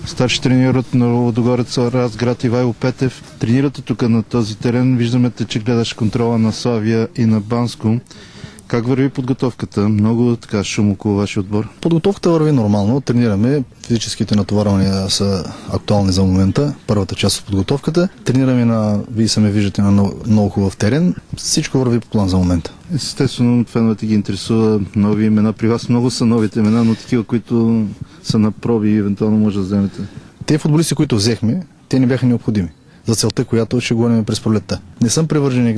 Старши треньорът на Лудогорец Разград Ивайло Петев. Тренирате тук на този терен. Виждаме те, че гледаш контрола на Славия и на Банско. Как върви подготовката? Много така шум около вашия отбор. Подготовката върви нормално. Тренираме. Физическите натоварвания са актуални за момента. Първата част от подготовката. Тренираме вие сами виждате, на много хубав терен. Всичко върви по план за момента. Естествено, феновете ги интересува нови имена. При вас много са новите имена, но такива, които са на проби и евентуално може да вземете. Те футболисти, които взехме, те не бяха необходими за целта, която ще гоним през пролетта. Не съм привърженик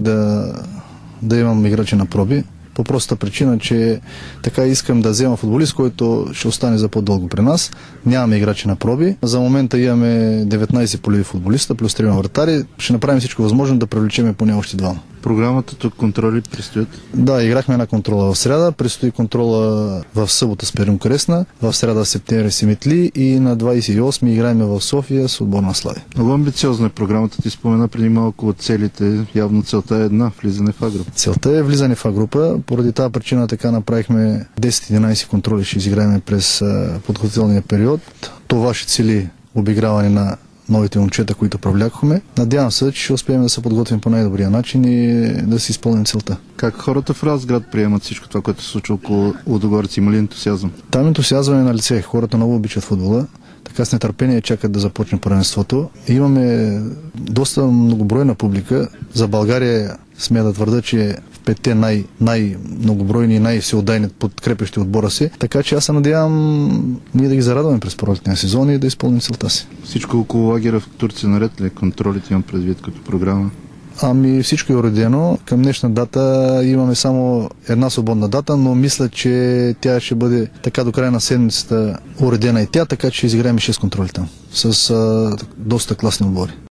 да имам играчи на проби, по простата причина, че така искам да взема футболист, който ще остане за по-дълго при нас. Нямаме играчи на проби. За момента имаме 19 полеви футболиста, плюс 3 вратари. Ще направим всичко възможно да привлечем поне още двама. Програмата тук контроли предстоят? Да, играхме една контрола в среда, предстои контрола в събота с Перим Кресна, в среда септември с Симитли и на 28 играем в София с отбор на Слави. Много амбициозна е програмата. Ти спомена преди малко от целите. Явно целта е една – влизане в А-група. Целта е влизане в А-група. Поради тази причина така направихме 10-11 контроли, ще изиграем през подготвителния период. Това ще цели обиграване на новите момчета, които привлякохме. Надявам се, че ще успеем да се подготвим по най-добрия начин и да си изпълним целта. Как хората в Разград приемат всичко това, което се случва около Лудогорец? Има ли ентусиазъм? Там ентусиазъм е на лице. Хората много обичат футбола. Така с нетърпение чакат да започне първенството. Имаме доста многобройна публика. За България смея да твърда, че е в петте най-многобройни и най-всеотдайни подкрепящи отбора си. Така че аз се надявам ние да ги зарадваме през пролетния сезон и да изпълним целта си. Всичко около лагера в Турция наред ли? Контролите имам предвид като програма? Ами всичко е уредено. Към днешна дата имаме само една свободна дата, но мисля, че тя ще бъде така до края на седмицата уредена и тя, така че изиграем 6 контроли там с доста класни отбори.